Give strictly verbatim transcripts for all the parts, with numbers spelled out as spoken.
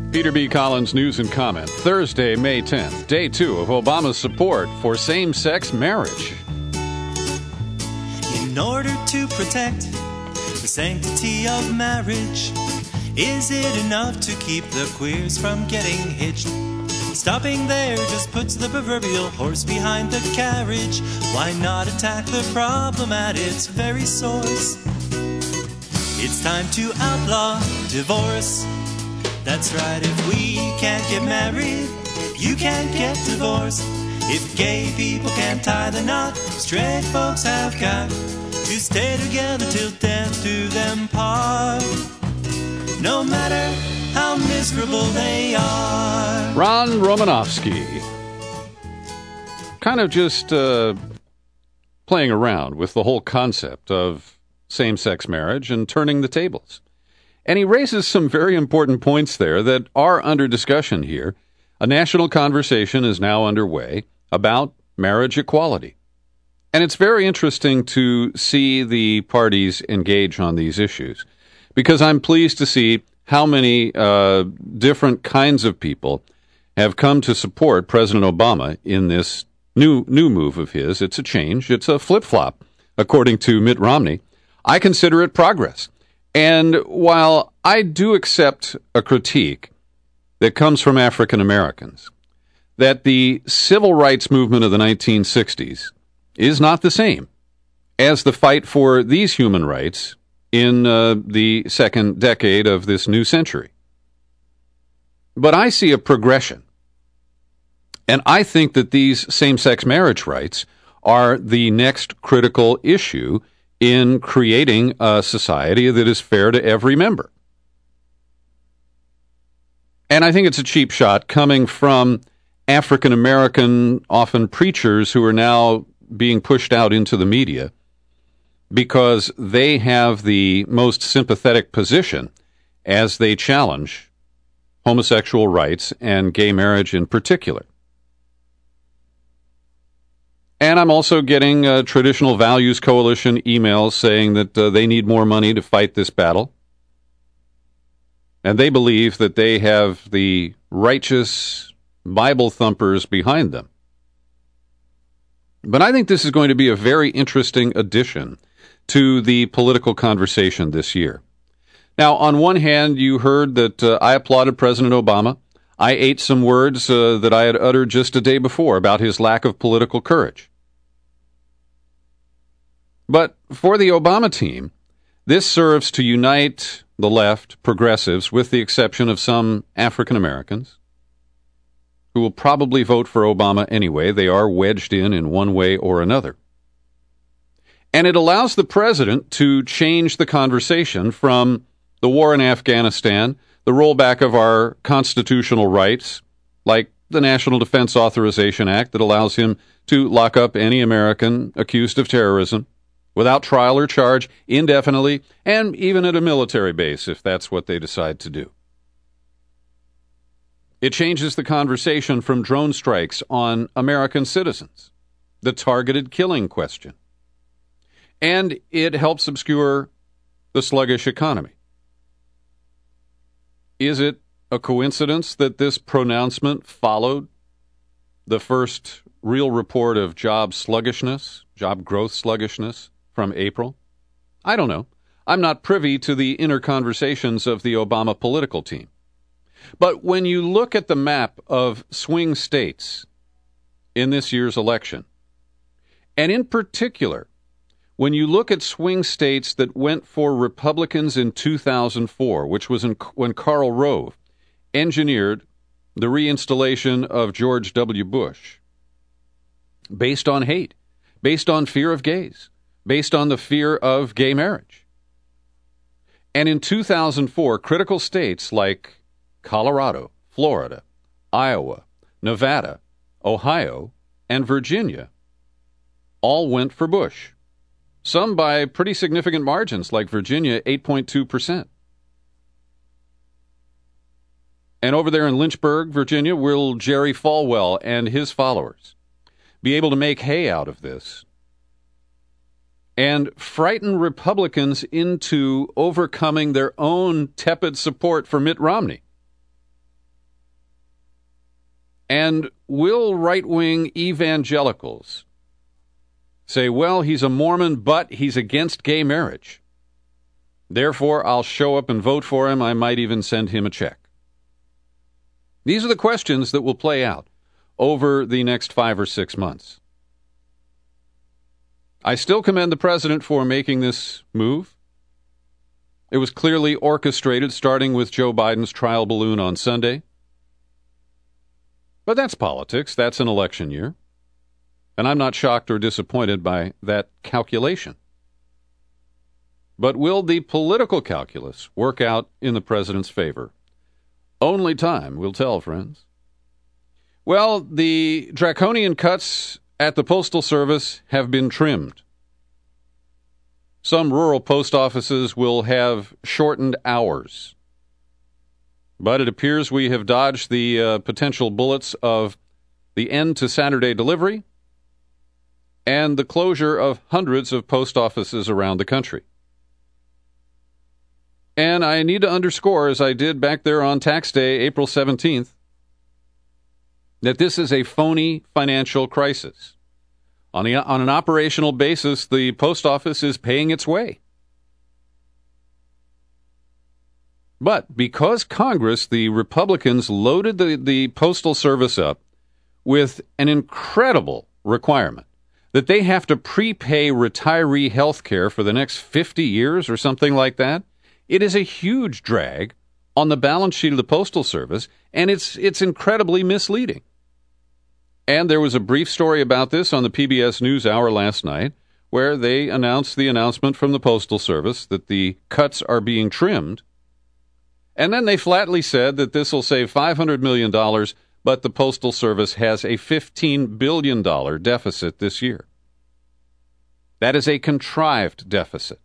Peter B. Collins News and Comment, Thursday, May tenth, day two of Obama's support for same-sex marriage. In order to protect the sanctity of marriage, is it enough to keep the queers from getting hitched? Stopping there just puts the proverbial horse behind the carriage. Why not attack the problem at its very source? It's time to outlaw divorce. That's right, if we can't get married, you can't get divorced. If gay people can't tie the knot, straight folks have got to stay together till death do them part, no matter how miserable they are. Ron Romanofsky, kind of just uh, playing around with the whole concept of same-sex marriage and turning the tables. And he raises some very important points there that are under discussion here. A national conversation is now underway about marriage equality. And it's very interesting to see the parties engage on these issues, because I'm pleased to see how many uh, different kinds of people have come to support President Obama in this new new move of his. It's a change. It's a flip-flop, according to Mitt Romney. I consider it progress. And while I do accept a critique that comes from African Americans, that the civil rights movement of the nineteen sixties is not the same as the fight for these human rights in uh, the second decade of this new century. But I see a progression. And I think that these same-sex marriage rights are the next critical issue in creating a society that is fair to every member. And I think it's a cheap shot coming from African American, often preachers, who are now being pushed out into the media because they have the most sympathetic position as they challenge homosexual rights and gay marriage in particular. And I'm also getting uh, Traditional Values Coalition emails saying that uh, they need more money to fight this battle. And they believe that they have the righteous Bible thumpers behind them. But I think this is going to be a very interesting addition to the political conversation this year. Now, on one hand, you heard that uh, I applauded President Obama. I ate some words uh, that I had uttered just a day before about his lack of political courage. But for the Obama team, this serves to unite the left, progressives, with the exception of some African Americans, who will probably vote for Obama anyway. They are wedged in in one way or another. And it allows the president to change the conversation from the war in Afghanistan, the rollback of our constitutional rights, like the National Defense Authorization Act that allows him to lock up any American accused of terrorism without trial or charge, indefinitely, and even at a military base if that's what they decide to do. It changes the conversation from drone strikes on American citizens, the targeted killing question. And it helps obscure the sluggish economy. Is it a coincidence that this pronouncement followed the first real report of job sluggishness, job growth sluggishness from April? I don't know. I'm not privy to the inner conversations of the Obama political team. But when you look at the map of swing states in this year's election, and in particular, when you look at swing states that went for Republicans in two thousand four, which was in, when Karl Rove engineered the reinstallation of George W. Bush, based on hate, based on fear of gays, based on the fear of gay marriage. And in two thousand four, critical states like Colorado, Florida, Iowa, Nevada, Ohio, and Virginia all went for Bush. Some by pretty significant margins, like Virginia, eight point two percent. And over there in Lynchburg, Virginia, will Jerry Falwell and his followers be able to make hay out of this and frighten Republicans into overcoming their own tepid support for Mitt Romney? And will right-wing evangelicals say, well, he's a Mormon, but he's against gay marriage. Therefore, I'll show up and vote for him. I might even send him a check. These are the questions that will play out over the next five or six months. I still commend the president for making this move. It was clearly orchestrated, starting with Joe Biden's trial balloon on Sunday. But that's politics. That's an election year. And I'm not shocked or disappointed by that calculation. But will the political calculus work out in the president's favor? Only time will tell, friends. Well, the draconian cuts at the Postal Service have been trimmed. Some rural post offices will have shortened hours. But it appears we have dodged the uh, potential bullets of the end to Saturday delivery and the closure of hundreds of post offices around the country. And I need to underscore, as I did back there on tax day, April seventeenth, that this is a phony financial crisis. On, the, on an operational basis, the post office is paying its way. But because Congress, the Republicans, loaded the, the Postal Service up with an incredible requirement that they have to prepay retiree health care for the next fifty years or something like that, it is a huge drag on the balance sheet of the Postal Service, and it's it's incredibly misleading. And there was a brief story about this on the P B S NewsHour last night, where they announced the announcement from the Postal Service that the cuts are being trimmed. And then they flatly said that this will save five hundred million dollars, but the Postal Service has a fifteen billion dollars deficit this year. That is a contrived deficit.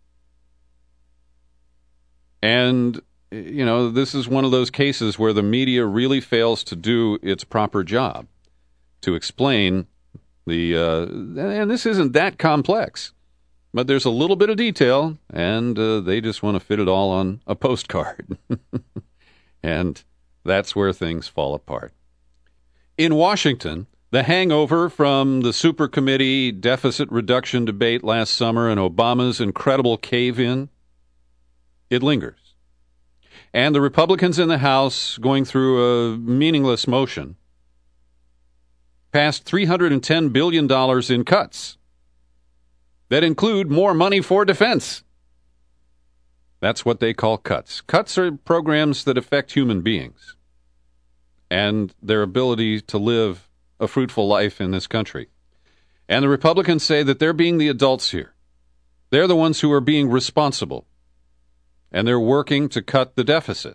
And, you know, this is one of those cases where the media really fails to do its proper job to explain the, uh, and this isn't that complex, but there's a little bit of detail, and uh, they just want to fit it all on a postcard. And that's where things fall apart. In Washington, the hangover from the super committee deficit reduction debate last summer and Obama's incredible cave-in, it lingers. And the Republicans in the House, going through a meaningless motion, passed three hundred ten billion dollars in cuts that include more money for defense. That's what they call cuts. Cuts are programs that affect human beings and their ability to live a fruitful life in this country. And the Republicans say that they're being the adults here. They're the ones who are being responsible, and they're working to cut the deficit.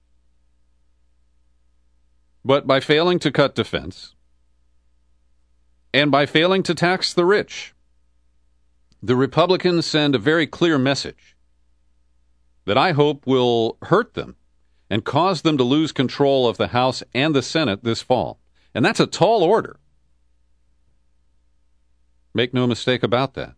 But by failing to cut defense, and by failing to tax the rich, the Republicans send a very clear message that I hope will hurt them and cause them to lose control of the House and the Senate this fall. And that's a tall order. Make no mistake about that.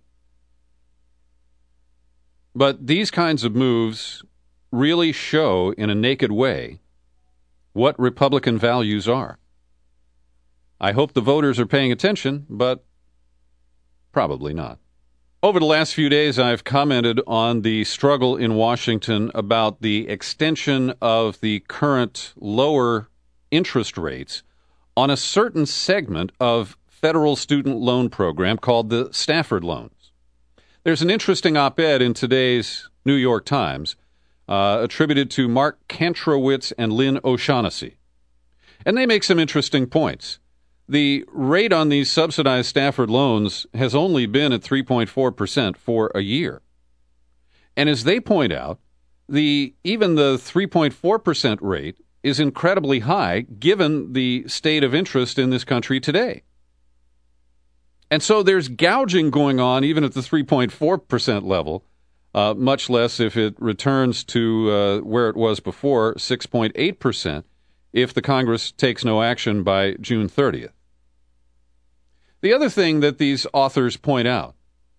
But these kinds of moves really show in a naked way what Republican values are. I hope the voters are paying attention, but probably not. Over the last few days, I've commented on the struggle in Washington about the extension of the current lower interest rates on a certain segment of federal student loan program called the Stafford loans. There's an interesting op-ed in today's New York Times uh, attributed to Mark Kantrowitz and Lynn O'Shaughnessy. And they make some interesting points. The rate on these subsidized Stafford loans has only been at three point four percent for a year. And as they point out, the even the three point four percent rate is incredibly high given the state of interest in this country today. And so there's gouging going on even at the three point four percent level, uh, much less if it returns to uh, where it was before, six point eight percent, if the Congress takes no action by June thirtieth. The other thing that these authors point out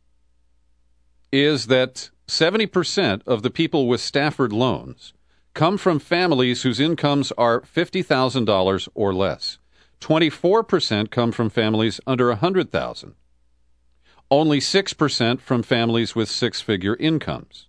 is that seventy percent of the people with Stafford loans come from families whose incomes are fifty thousand dollars or less. twenty-four percent come from families under one hundred thousand dollars. Only six percent from families with six-figure incomes.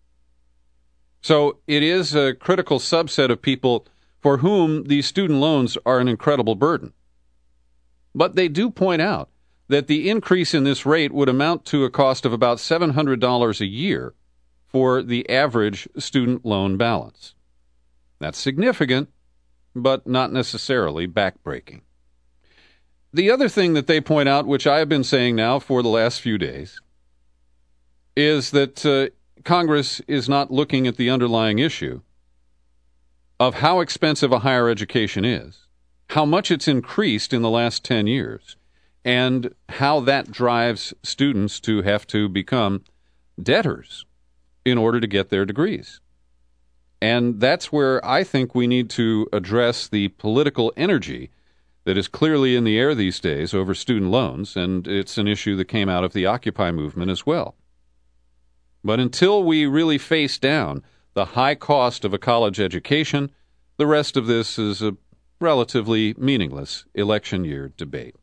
So it is a critical subset of people for whom these student loans are an incredible burden. But they do point out that the increase in this rate would amount to a cost of about seven hundred dollars a year for the average student loan balance. That's significant, but not necessarily backbreaking. The other thing that they point out, which I have been saying now for the last few days, is that uh, Congress is not looking at the underlying issue of how expensive a higher education is, how much it's increased in the last ten years, and how that drives students to have to become debtors in order to get their degrees. And that's where I think we need to address the political energy that is clearly in the air these days over student loans, and it's an issue that came out of the Occupy movement as well. But until we really face down the high cost of a college education, the rest of this is a relatively meaningless election year debate.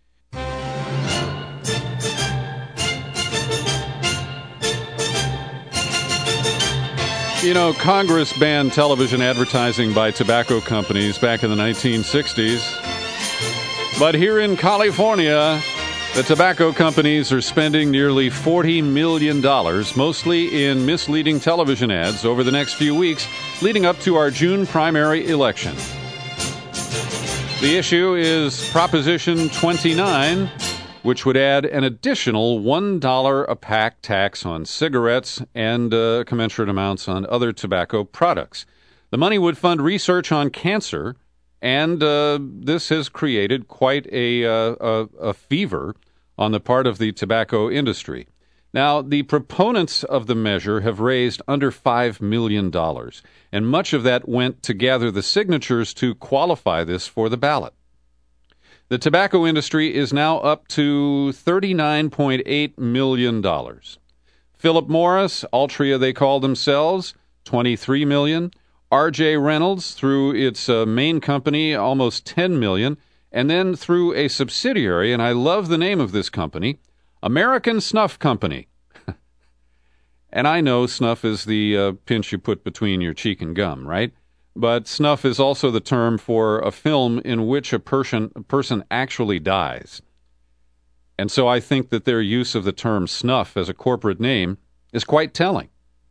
You know, Congress banned television advertising by tobacco companies back in the nineteen sixties. But here in California, the tobacco companies are spending nearly forty million dollars, mostly in misleading television ads, over the next few weeks, leading up to our June primary election. The issue is Proposition twenty-nine, which would add an additional one dollar a pack tax on cigarettes and uh, commensurate amounts on other tobacco products. The money would fund research on cancer, and uh, this has created quite a, uh, a, a fever on the part of the tobacco industry. Now, the proponents of the measure have raised under five million dollars, and much of that went to gather the signatures to qualify this for the ballot. The tobacco industry is now up to thirty-nine point eight million dollars. Philip Morris, Altria they call themselves, twenty-three million dollars. R J Reynolds, through its uh, main company, almost ten million dollars, and then through a subsidiary, and I love the name of this company, American Snuff Company. And I know snuff is the uh, pinch you put between your cheek and gum, right? But snuff is also the term for a film in which a person, a person actually dies. And so I think that their use of the term snuff as a corporate name is quite telling.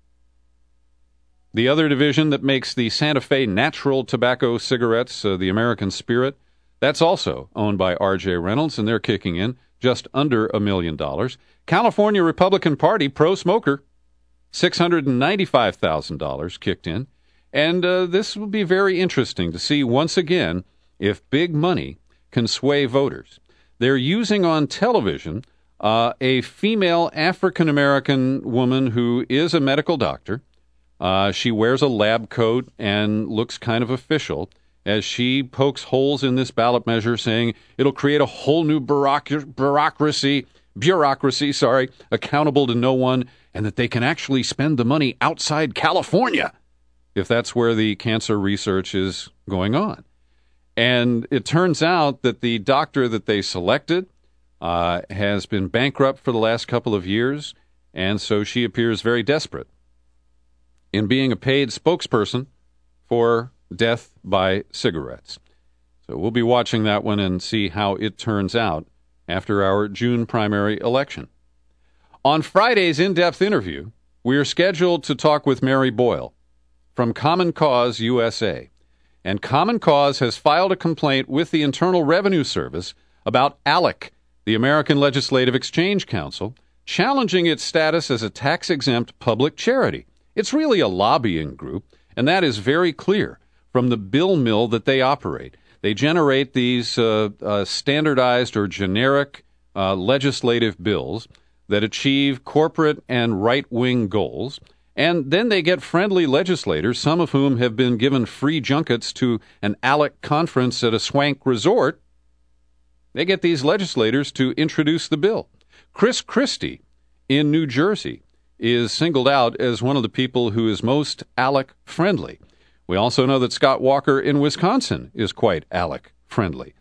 The other division that makes the Santa Fe natural tobacco cigarettes, uh, the American Spirit, that's also owned by R J Reynolds, and they're kicking in just under a million dollars. California Republican Party pro-smoker, six hundred ninety-five thousand dollars kicked in. And uh, this will be very interesting to see once again if big money can sway voters. They're using on television uh, a female African-American woman who is a medical doctor. Uh, she wears a lab coat and looks kind of official as she pokes holes in this ballot measure, saying it'll create a whole new bureauc- bureaucracy, bureaucracy, sorry, accountable to no one, and that they can actually spend the money outside California, if that's where the cancer research is going on. And it turns out that the doctor that they selected uh, has been bankrupt for the last couple of years, and so she appears very desperate in being a paid spokesperson for death by cigarettes. So we'll be watching that one and see how it turns out after our June primary election. On Friday's in-depth interview, we are scheduled to talk with Mary Boyle from Common Cause U S A. And Common Cause has filed a complaint with the Internal Revenue Service about ALEC, the American Legislative Exchange Council, challenging its status as a tax-exempt public charity. It's really a lobbying group, and that is very clear from the bill mill that they operate. They generate these uh, uh, standardized or generic uh, legislative bills that achieve corporate and right-wing goals, and then they get friendly legislators, some of whom have been given free junkets to an ALEC conference at a swank resort. They get these legislators to introduce the bill. Chris Christie in New Jersey is singled out as one of the people who is most ALEC-friendly. We also know that Scott Walker in Wisconsin is quite ALEC-friendly.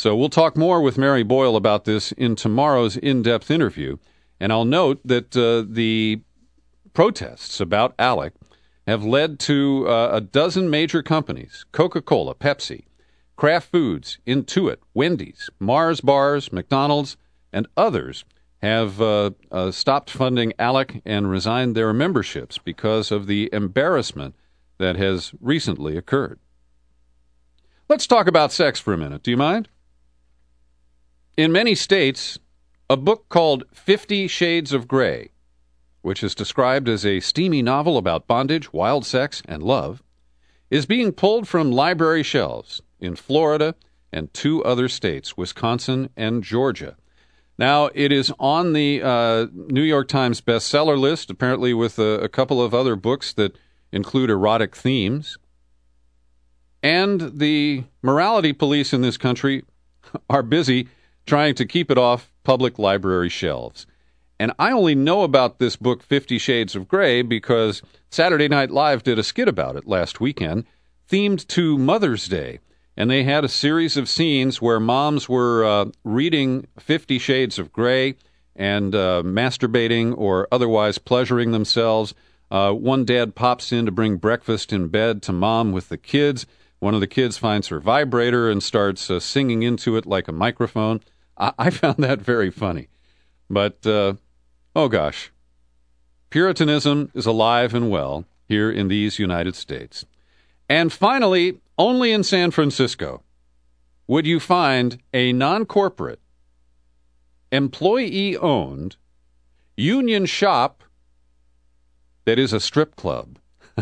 So we'll talk more with Mary Boyle about this in tomorrow's in-depth interview. And I'll note that uh, the protests about ALEC have led to uh, a dozen major companies, Coca-Cola, Pepsi, Kraft Foods, Intuit, Wendy's, Mars Bars, McDonald's, and others have uh, uh, stopped funding ALEC and resigned their memberships because of the embarrassment that has recently occurred. Let's talk about sex for a minute. Do you mind? In many states, a book called Fifty Shades of Grey, which is described as a steamy novel about bondage, wild sex, and love, is being pulled from library shelves in Florida and two other states, Wisconsin and Georgia. Now, it is on the uh, New York Times bestseller list, apparently with a, a couple of other books that include erotic themes. And the morality police in this country are busy trying to keep it off public library shelves. And I only know about this book, Fifty Shades of Grey, because Saturday Night Live did a skit about it last weekend, themed to Mother's Day. And they had a series of scenes where moms were uh, reading Fifty Shades of Grey and uh, masturbating or otherwise pleasuring themselves. Uh, one dad pops in to bring breakfast in bed to mom with the kids. One of the kids finds her vibrator and starts uh, singing into it like a microphone. I, I found that very funny. But... Uh, Oh, gosh. Puritanism is alive and well here in these United States. And finally, only in San Francisco would you find a non-corporate, employee-owned, union shop that is a strip club.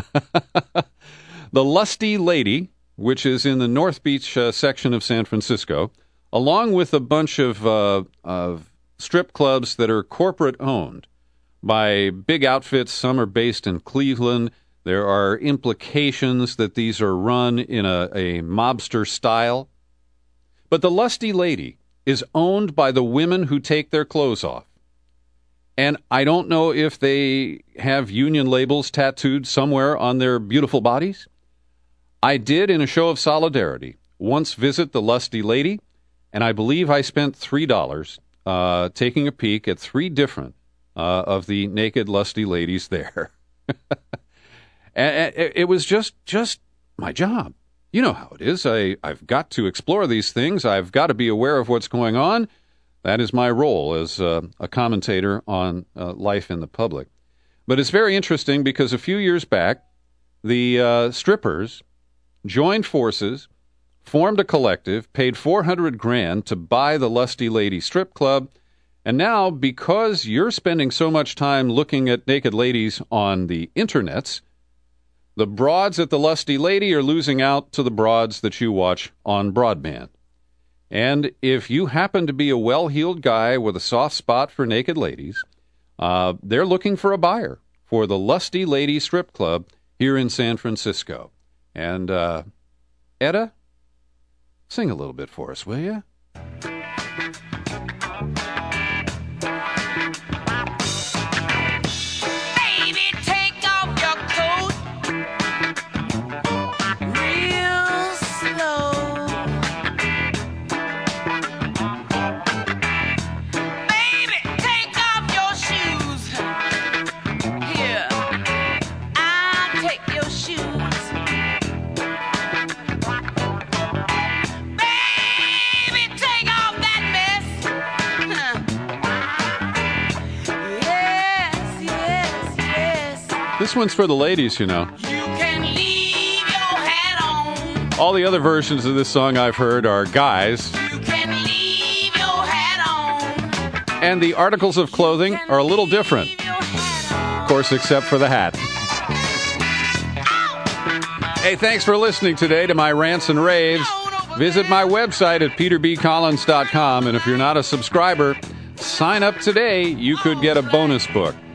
The Lusty Lady, which is in the North Beach uh, section of San Francisco, along with a bunch of uh, of strip clubs that are corporate-owned by big outfits. Some are based in Cleveland. There are implications that these are run in a, a mobster style. But the Lusty Lady is owned by the women who take their clothes off. And I don't know if they have union labels tattooed somewhere on their beautiful bodies. I did, in a show of solidarity, once visit the Lusty Lady, and I believe I spent three dollars Uh, taking a peek at three different uh, of the naked lusty ladies there. And it was just just my job. You know how it is. I, I've got to explore these things. I've got to be aware of what's going on. That is my role as uh, a commentator on uh, life in the public. But it's very interesting because a few years back, the uh, strippers joined forces, formed a collective, paid four hundred grand to buy the Lusty Lady Strip Club, and now, because you're spending so much time looking at naked ladies on the internets, the broads at the Lusty Lady are losing out to the broads that you watch on broadband. And if you happen to be a well-heeled guy with a soft spot for naked ladies, uh, they're looking for a buyer for the Lusty Lady Strip Club here in San Francisco. And, uh, Etta, sing a little bit for us, will you? This one's for the ladies, you know. You can leave your hat on. All the other versions of this song I've heard are guys. You can leave your hat on. And the articles of clothing are a little different. Of course, except for the hat. Hey, thanks for listening today to my rants and raves. Visit my website at peter b collins dot com, and if you're not a subscriber, sign up today. You could get a bonus book.